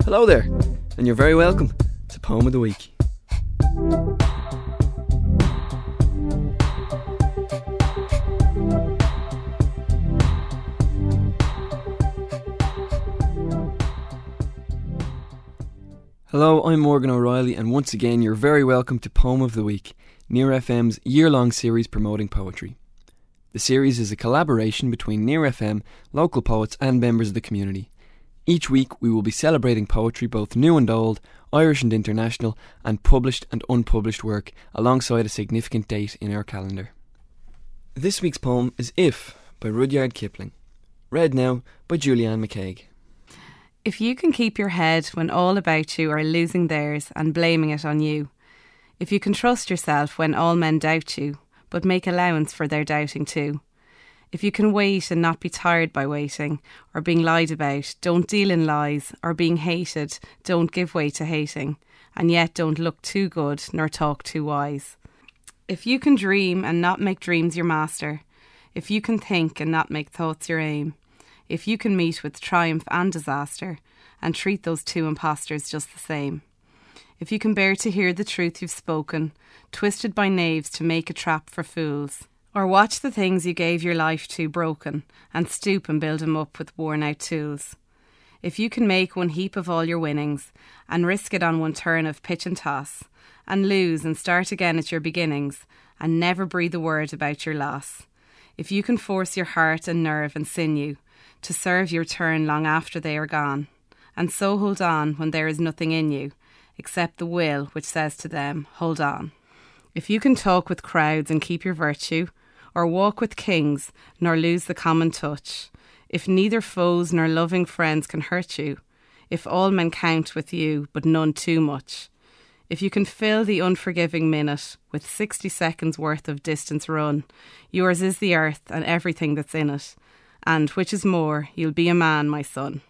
Hello there, and you're very welcome to Poem of the Week. Hello, I'm Morgan O'Reilly, and once again you're very welcome to Poem of the Week, Near FM's year-long series promoting poetry. The series is a collaboration between Near FM, local poets and members of the community. Each week we will be celebrating poetry, both new and old, Irish and international, and published and unpublished work alongside a significant date in our calendar. This week's poem is If by Rudyard Kipling, read now by Julianne McCaig. If you can keep your head when all about you are losing theirs and blaming it on you, if you can trust yourself when all men doubt you, but make allowance for their doubting too, if you can wait and not be tired by waiting, or being lied about, don't deal in lies, or being hated, don't give way to hating, and yet don't look too good nor talk too wise. If you can dream and not make dreams your master, if you can think and not make thoughts your aim, if you can meet with triumph and disaster, and treat those two impostors just the same. If you can bear to hear the truth you've spoken, twisted by knaves to make a trap for fools, or watch the things you gave your life to broken, and stoop and build 'em up with worn-out tools. If you can make one heap of all your winnings, and risk it on one turn of pitch and toss, and lose and start again at your beginnings, and never breathe a word about your loss. If you can force your heart and nerve and sinew to serve your turn long after they are gone, and so hold on when there is nothing in you, except the will which says to them, hold on. If you can talk with crowds and keep your virtue, or walk with kings, nor lose the common touch, if neither foes nor loving friends can hurt you, if all men count with you, but none too much, if you can fill the unforgiving minute with 60 seconds worth of distance run, yours is the earth and everything that's in it, and, which is more, you'll be a man, my son.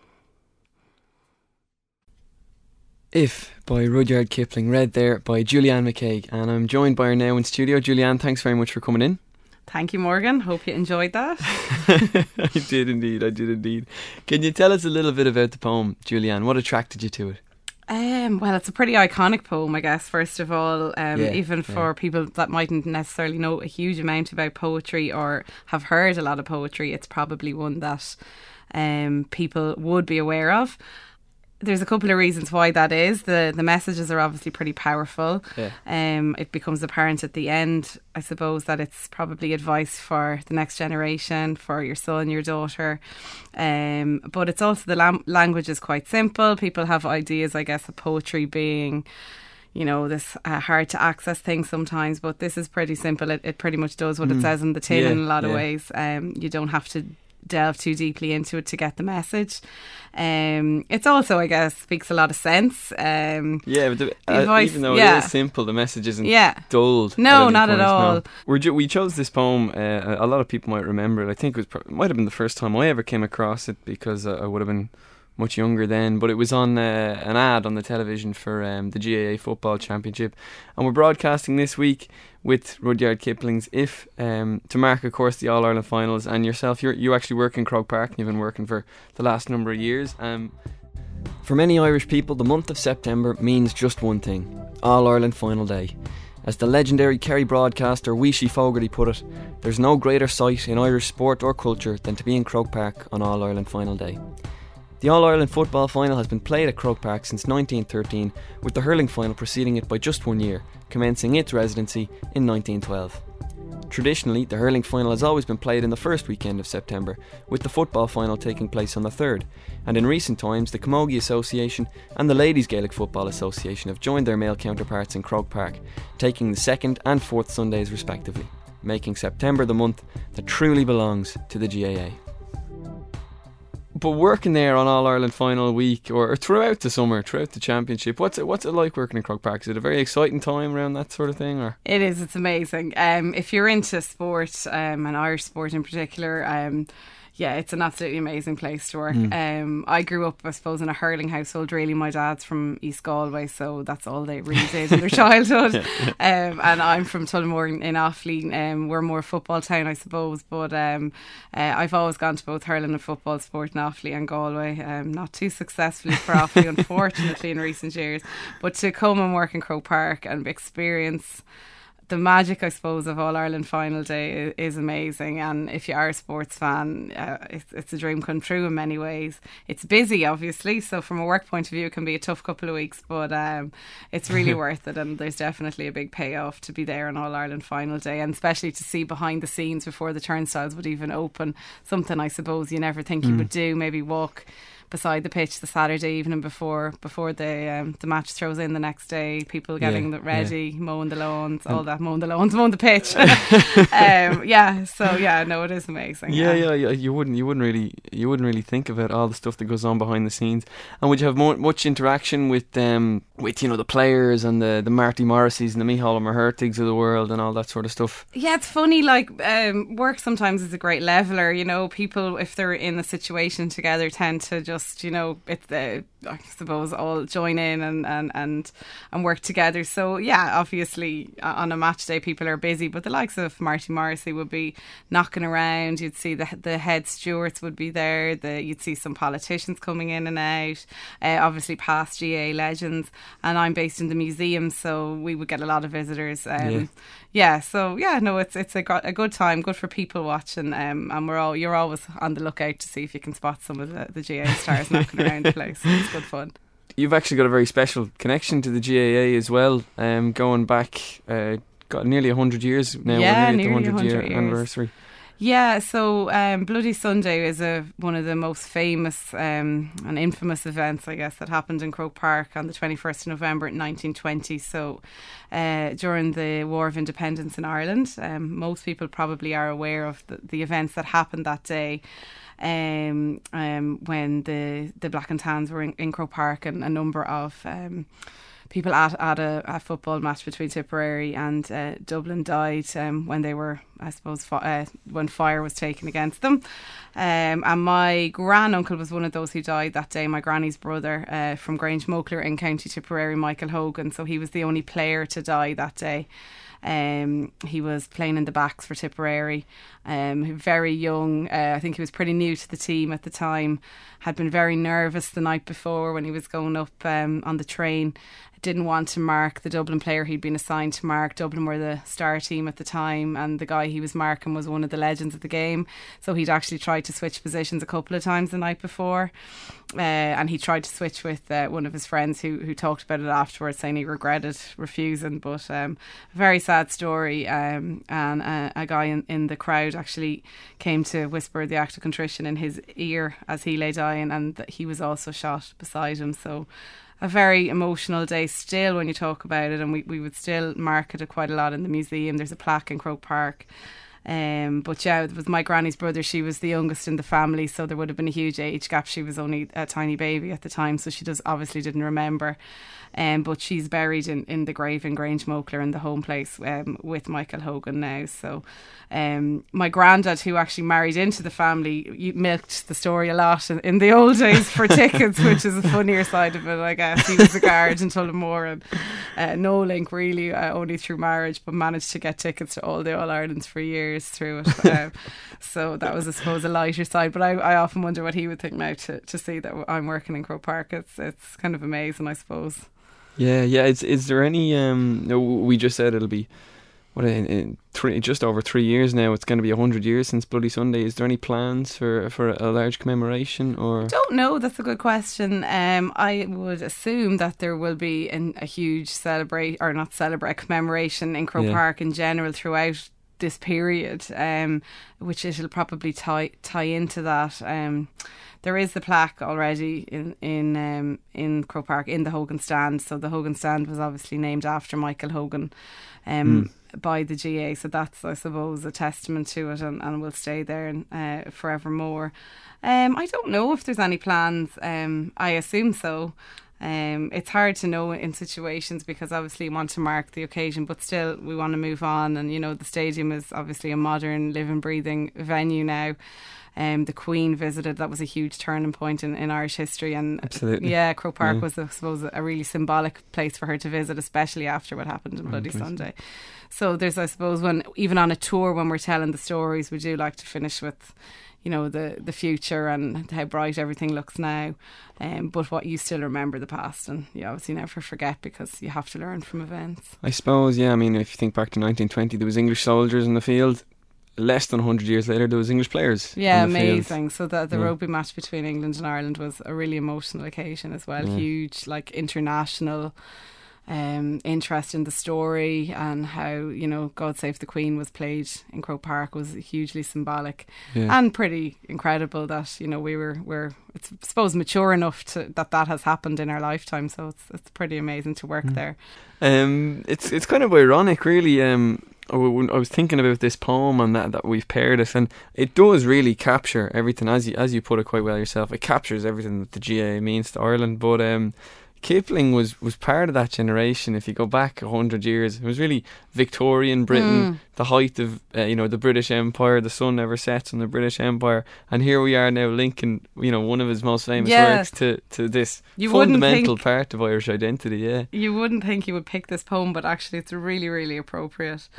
If by Rudyard Kipling, read there by Julianne McCaig, and I'm joined by her now in studio. Julianne, thanks very much for coming in. Thank you, Morgan. Hope you enjoyed that. I did indeed. Can you tell us a little bit about the poem, Julianne? What attracted you to it? Well, it's a pretty iconic poem, I guess, first of all, even for people that mightn't necessarily know a huge amount about poetry or have heard a lot of poetry. It's probably one that people would be aware of. There's a couple of reasons why that is. The messages are obviously pretty powerful. Yeah. It becomes apparent at the end, I suppose, that it's probably advice for the next generation, for your son, your daughter. But it's also the language is quite simple. People have ideas, I guess, of poetry being, you know, this hard to access thing sometimes. But this is pretty simple. It pretty much does what it says in the tin in a lot of ways. You don't have to delve too deeply into it to get the message. It's also, I guess, speaks a lot of sense. But the advice, even though it is simple, the message isn't dulled. No, not at all. No. We chose this poem. A lot of people might remember it. I think it might have been the first time I ever came across it, because I would have been much younger then, but it was on an ad on the television for the GAA Football Championship, and we're broadcasting this week with Rudyard Kipling's If, to mark, of course, the All-Ireland finals. And yourself, you actually work in Croke Park, and you've been working for the last number of years. For many Irish people, the month of September means just one thing: All-Ireland Final Day. As the legendary Kerry broadcaster Weeshy Fogarty put it, there's no greater sight in Irish sport or culture than to be in Croke Park on All-Ireland Final Day. The All-Ireland football final has been played at Croke Park since 1913, with the hurling final preceding it by just 1 year, commencing its residency in 1912. Traditionally, the hurling final has always been played in the first weekend of September, with the football final taking place on the 3rd, and in recent times the Camogie Association and the Ladies Gaelic Football Association have joined their male counterparts in Croke Park, taking the 2nd and 4th Sundays respectively, making September the month that truly belongs to the GAA. But working there on All-Ireland final week, or throughout the summer, throughout the championship, what's it like working in Croke Park? Is it a very exciting time around that sort of thing? Or it is. It's amazing. If you're into sport, and Irish sport in particular, Yeah, it's an absolutely amazing place to work. I grew up, I suppose, in a hurling household. Really, my dad's from East Galway, so that's all they really did in their childhood. And I'm from Tullamore in Offaly. We're more a football town, I suppose. But I've always gone to both hurling and football sport in Offaly and Galway. Not too successfully for Offaly, unfortunately, in recent years. But to come and work in Croke Park and experience the magic, I suppose, of All-Ireland final day is amazing. And if you are a sports fan, it's a dream come true in many ways. It's busy, obviously, so from a work point of view it can be a tough couple of weeks, but it's really worth it, and there's definitely a big payoff to be there on All-Ireland final day, and especially to see behind the scenes before the turnstiles would even open, something I suppose you never think you would do, maybe walk beside the pitch the Saturday evening before the match throws in the next day, people getting it ready, mowing the lawns, all that, mowing the pitch. No, it is amazing. You wouldn't really think about all the stuff that goes on behind the scenes. And would you have much interaction with the players and the Marty Morrisseys and the Micheál O'Hertigs of the world and all that sort of stuff? Yeah, it's funny, like work sometimes is a great leveler. People, if they're in a situation together, tend to just, I suppose, all join in and work together. So yeah, obviously on a match day people are busy, but the likes of Marty Morrissey would be knocking around. You'd see the head stewards would be there. You'd see some politicians coming in and out. Obviously past GAA legends, and I'm based in the museum, so we would get a lot of visitors. It's a good time, good for people watching, and you're always on the lookout to see if you can spot some of the GAA stars knocking around the place. It's good fun. You've actually got a very special connection to the GAA as well, going back got nearly 100 years now. Yeah, we're nearly at the 100 year years. anniversary. Yeah, so Bloody Sunday is one of the most famous and infamous events, I guess, that happened in Croke Park on the 21st of November 1920. So during the War of Independence in Ireland, most people probably are aware of the events that happened that day. When the Black and Tans were in Croke Park, and a number of people at a football match between Tipperary and Dublin died when they were, I suppose, when fire was taken against them. And my granduncle was one of those who died that day. My granny's brother from Grange Mochler in County Tipperary, Michael Hogan. So he was the only player to die that day. He was playing in the backs for Tipperary, very young. I think he was pretty new to the team at the time, had been very nervous the night before when he was going up on the train. Didn't want to mark the Dublin player he'd been assigned to mark. Dublin were the star team at the time, and the guy he was marking was one of the legends of the game, so he'd actually tried to switch positions a couple of times the night before, and he tried to switch with one of his friends who talked about it afterwards, saying he regretted refusing. But a very sad story, and a guy in the crowd actually came to whisper the act of contrition in his ear as he lay dying, and that he was also shot beside him. So a very emotional day still when you talk about it, and we would still market it quite a lot in the museum. There's a plaque in Croke Park. But yeah, it was my granny's brother. She was the youngest in the family, so there would have been a huge age gap. She was only a tiny baby at the time, so she obviously didn't remember. But she's buried in the grave in Grange Mochler in the home place with Michael Hogan now. So my granddad, who actually married into the family, milked the story a lot in the old days for tickets, which is a funnier side of it, I guess. He was a guard in Tullamore, and no link really, only through marriage, but managed to get tickets to all the All-Irelands for years through it. So that was, I suppose, a lighter side. But I often wonder what he would think now to see that I'm working in Croke Park. It's kind of amazing, I suppose. Yeah. Is there any? We just said it'll be just over 3 years now. It's going to be 100 years since Bloody Sunday. Is there any plans for a large commemoration? Or don't know. That's a good question. I would assume that there will be a huge commemoration in Croke Park in general throughout this period, which it'll probably tie into that. There is the plaque already in Croke Park in the Hogan Stand. So the Hogan Stand was obviously named after Michael Hogan by the GAA. So that's, I suppose, a testament to it, and will stay there forevermore. I don't know if there's any plans. I assume so. It's hard to know in situations because obviously you want to mark the occasion, but still we want to move on. And, you know, the stadium is obviously a modern, living, breathing venue now. The Queen visited. That was a huge turning point in Irish history. And absolutely, yeah, Croke Park was, I suppose, a really symbolic place for her to visit, especially after what happened on Bloody Sunday. So there's, I suppose, when even on a tour, when we're telling the stories, we do like to finish with, you know, the future and how bright everything looks now, but what you still remember the past, and you obviously never forget because you have to learn from events. I suppose, yeah. I mean, if you think back to 1920, there was English soldiers in the field. Less than 100 years later, there was English players. Yeah, on the amazing. field. So the rugby match between England and Ireland was a really emotional occasion as well. Huge, like, international interest in the story, and how, you know, God Save the Queen was played in Croke Park was hugely symbolic and pretty incredible that, you know, we're it's, I suppose, mature enough to that has happened in our lifetime. So it's pretty amazing to work there. It's kind of ironic, really. I was thinking about this poem and that we've paired it, and it does really capture everything, as you put it quite well yourself. It captures everything that the GAA means to Ireland. But Kipling was part of that generation. If you go back 100 years, it was really Victorian Britain, the height of the British Empire. The sun never sets on the British Empire, and here we are now linking, you know, one of his most famous works to this fundamental part of Irish identity. Yeah, you wouldn't think he would pick this poem, but actually it's really, really appropriate.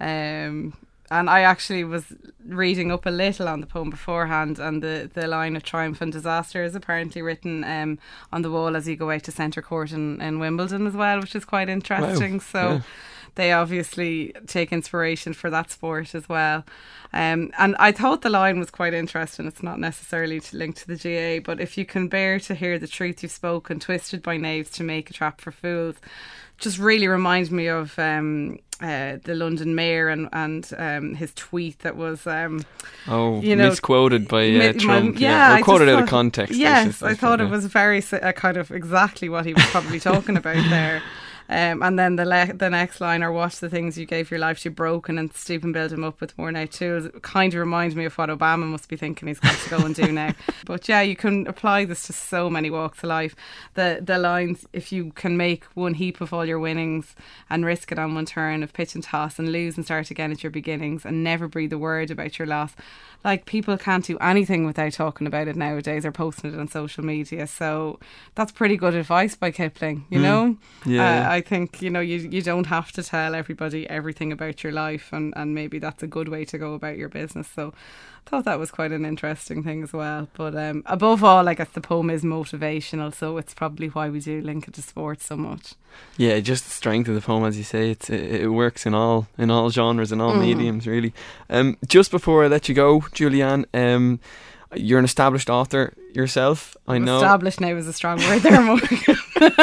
And I actually was reading up a little on the poem beforehand, and the line of triumph and disaster is apparently written on the wall as you go out to Centre Court in Wimbledon as well, which is quite interesting. Wow. So they obviously take inspiration for that sport as well. And I thought the line was quite interesting. It's not necessarily linked to the GAA, but if you can bear to hear the truth you've spoken, twisted by knaves to make a trap for fools, just really reminds me of the London Mayor and his tweet that was misquoted by Trump, or quoted out of context. Yes, I thought it was very kind of exactly what he was probably talking about there. And then the next line, or watch the things you gave your life to broken and stoop and build them up with worn out tools, kind of reminds me of what Obama must be thinking he's got to go and do now. But yeah, you can apply this to so many walks of life. The lines, if you can make one heap of all your winnings and risk it on one turn of pitch and toss and lose and start again at your beginnings and never breathe a word about your loss. Like, people can't do anything without talking about it nowadays or posting it on social media. So that's pretty good advice by Kipling, you know? Yeah. I think, you know, you don't have to tell everybody everything about your life, and maybe that's a good way to go about your business. So I thought that was quite an interesting thing as well. But above all, I guess the poem is motivational, so it's probably why we do link it to sports so much. Yeah, just the strength of the poem, as you say, it works in all genres and all mediums, really. Just before I let you go, Julianne, you're an established author yourself, I know. Established now is a strong word there, Morgan.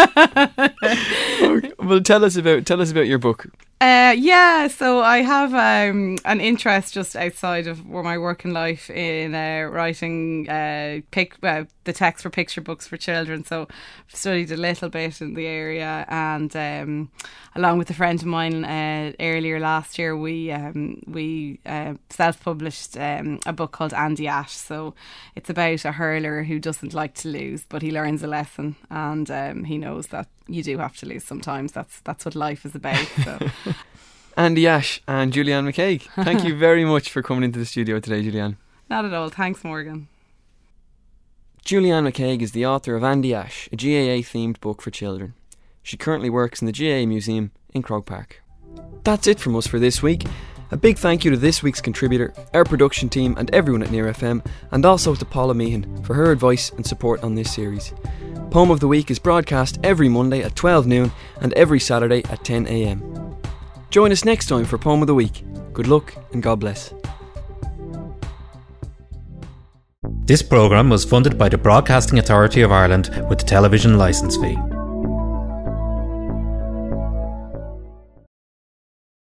Well, tell us about your book. So I have an interest just outside of my working life in writing the text for picture books for children. So I've studied a little bit in the area, and along with a friend of mine earlier last year, we self-published a book called Andy Ash. So it's about a hurler who doesn't like to lose, but he learns a lesson, and he knows that you do have to lose sometimes. That's what life is about. So. Andy Ash and Julianne McCaig, thank you very much for coming into the studio today, Julianne. Not at all. Thanks, Morgan. Julianne McCaig is the author of Andy Ash, a GAA-themed book for children. She currently works in the GAA Museum in Croke Park. That's it from us for this week. A big thank you to this week's contributor, our production team and everyone at Near FM, and also to Paula Meehan for her advice and support on this series. Poem of the Week is broadcast every Monday at 12 noon and every Saturday at 10 a.m. Join us next time for Poem of the Week. Good luck and God bless. This programme was funded by the Broadcasting Authority of Ireland with the television licence fee.